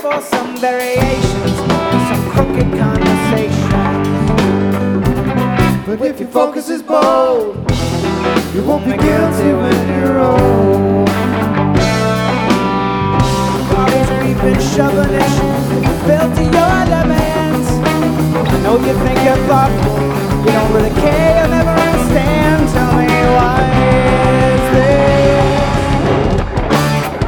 for some variations, some crooked conversation. But if your focus is bold, you won't be guilty when you're old. Bodies creeping, shoving it, built to your limits. I know you think you're thoughtful, you don't really care.